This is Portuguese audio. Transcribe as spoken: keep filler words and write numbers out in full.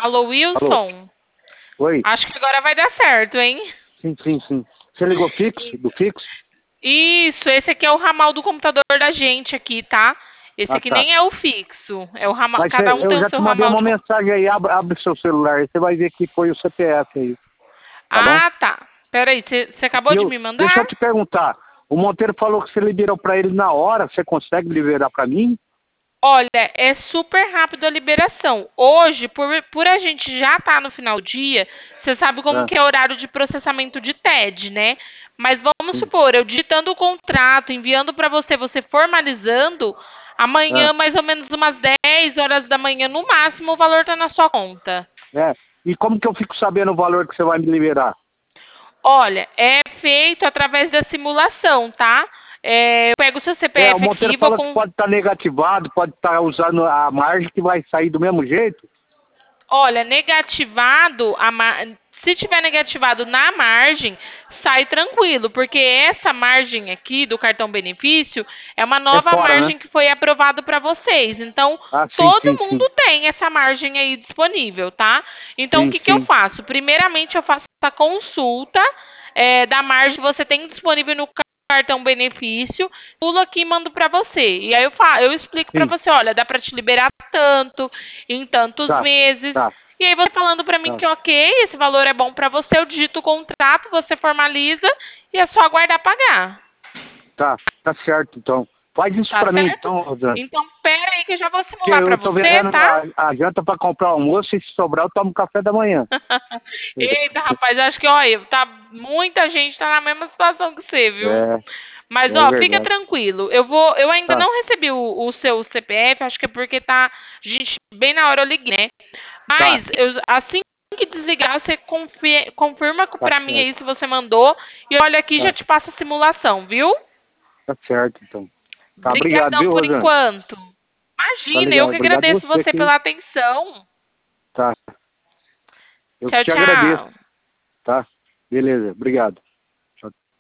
Alô, Alô? Wilson? Oi? Acho que agora vai dar certo, hein? Sim, sim, sim. Você ligou fixo? Do fixo? Isso, esse aqui é o ramal do computador da gente aqui, tá? Esse Ah, aqui tá. nem é o fixo, é o ramal, Mas cada cê- um eu tem o já seu te mandei ramal uma de computador. mensagem aí. Abre, abre seu celular aí. Você vai ver que foi o C P F aí. Tá bom? Ah, tá. Peraí, você acabou E de eu, me deixa eu mandar? te perguntar. O Monteiro falou que você liberou pra ele na hora. Você consegue liberar pra mim? Olha, é super rápido a liberação. Hoje, por, por a gente já estar no final do dia, você sabe como Ah, que é o horário de processamento de T E D, né? Mas vamos sim. supor, eu digitando o contrato, enviando para você, você formalizando, Ah, amanhã, mais ou menos umas dez horas da manhã, no máximo, o valor está na sua conta. é. E como que eu fico sabendo o valor que você vai me liberar? Olha, é feito através da simulação, tá? É, eu pego o seu É, o C P F Monteiro aqui, vou falou que com. pode estar negativado, pode estar usando a margem que vai sair do mesmo jeito. Olha, negativado, a mar... se tiver negativado na margem, sai tranquilo, porque essa margem aqui do cartão benefício é uma É nova fora, né? margem que foi aprovada para vocês. Então, Ah, sim, sim, todo sim. mundo tem essa margem aí disponível, tá? Então, o Sim, que, que eu sim. faço? Primeiramente, eu faço a consulta é, da margem que você tem disponível no cartão benefício, pulo aqui e mando para você. E aí eu, fa eu explico para Sim. você, olha, dá para te liberar tanto, em tantos Tá, meses. tá, E aí você falando para mim tá, que ok, esse valor é bom para você, eu digito o contrato, você formaliza e é só aguardar pagar. tá. Tá certo, então. Faz isso Tá pra mim, certo? então, Rosane. Então, pera aí que eu já vou Porque simular para eu tô você, vendendo tá? a, a janta pra comprar almoço e se sobrar eu tomo café da manhã. Eita, rapaz, acho que, olha, tá, muita gente tá na mesma situação que você, viu? É, Mas, é ó, fica verdade. tranquilo. Eu vou, eu ainda Tá, não recebi o, o seu C P F, acho que é porque tá, gente, bem na hora eu liguei, né? tá, Mas, eu, assim que desligar, você confi- confirma tá pra mim certo. aí se você mandou. E olha aqui, já Tá, te passa a simulação, viu? tá certo, então. Tá, obrigado, Obrigadão viu, por Rosane? enquanto. Tá Imagina, eu legal. que Obrigado agradeço você você aqui. pela atenção. Tá, eu que Tchau, te agradeço, tchau. tá? Beleza, obrigado.